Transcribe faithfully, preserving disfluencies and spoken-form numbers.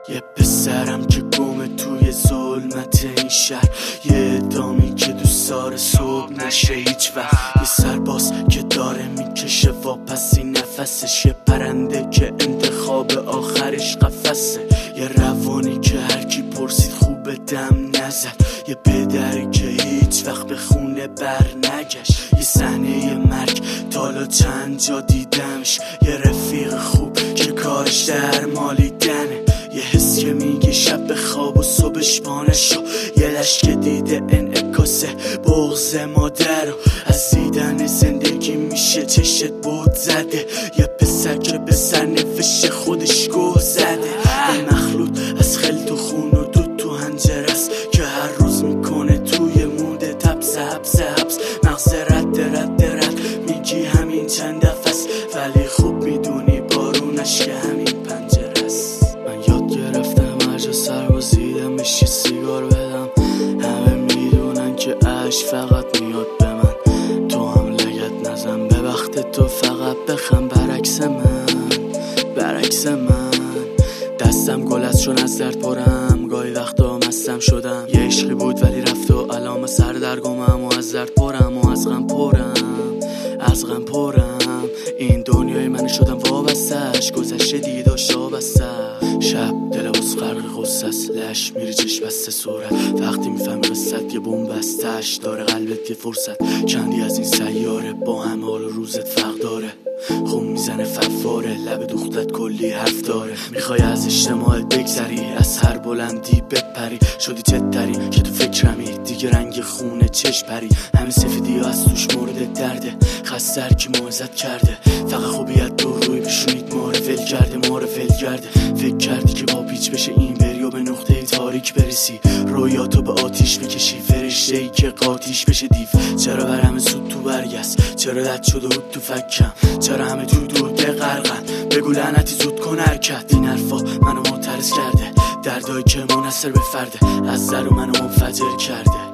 یه پسرم که گمه توی ظلمت این شهر، یه ادامی که دوست داره صبح نشه هیچ وقت، یه سرباز که داره میکشه واپسی نفسش، یه پرنده که انتخاب آخرش قفسه، یه روانی که هرکی پرسید خوب دم نزد، یه پدری که هیچ وقت به خونه بر نگشت، یه صحنه مرگ تالا چند جا دیدمش، یه رفیق خوب که کارش در مالیدنه، یه حس که میگه شب به خواب و صبحش بانشو، یه لش که دیده انعکاسه بغض مادر، از دیدن زندگی میشه چشت بود زده، یه پسر که به سرنوشت خودش گوه زده، یه مخلوط از خلط و خون و دود تو هنجره است که هر روز میکنه توی موده تبس حبس حبس، مغز رد رد رد میگی همین چند نفس، ولی خوب میدونی بارونش که همین پنجره است. من یاد گرفتم هر جا سر بازیدم بشی سیگار بدم، همه میدونن که عشق فقط میاد به من، تو هم لگت نزن به وقت تو فقط بخم، برعکس من برعکس من دستم گل است چون از درد پرم، گاهی وقتا مستم شدم، یه عشقی بود ولی رفت و الان سردرگمم و از درد پرم و از غم پرم از غم پرم، این دنیای من شدم وابستش، گذشته دیداش آبسته، شب دلواز غرق غصه است، لش میری چشم بسته صورت، وقتی میفهمی قصت یه بمب بستش داره قلبت یه فرصت، چندی از این سیاره با هم حال و روزت فرق داره، خون میزنه فواره لب دوختت کلی حرف داره، میخوای از اجتماعت بگذری از هر بلندی بپری، شدی چتری که تو فکرمی دیگه رنگ خونه چش پری، همه سفیدی ها از توش مورد درده، خستر که موعظت کرده، فقط خوبیت دو روی بشونید ماره ول کرده ماره ول کرده، فکر کردی که با پیچ بشه این بری و به نقطه تاریک برسی، رویاتو به آتیش بکشی، فرشته ای که قاتیش بشه دیو، چرا بر همه سود تو برگست، چرا رد شده بود تو فکم، چرا همه تو دود غرقن، بگو لعنتی زود کن حرکت، این حرفا منو معترض کرده، دردایی که منحصر به فرده، از در و منو منفجر کرده.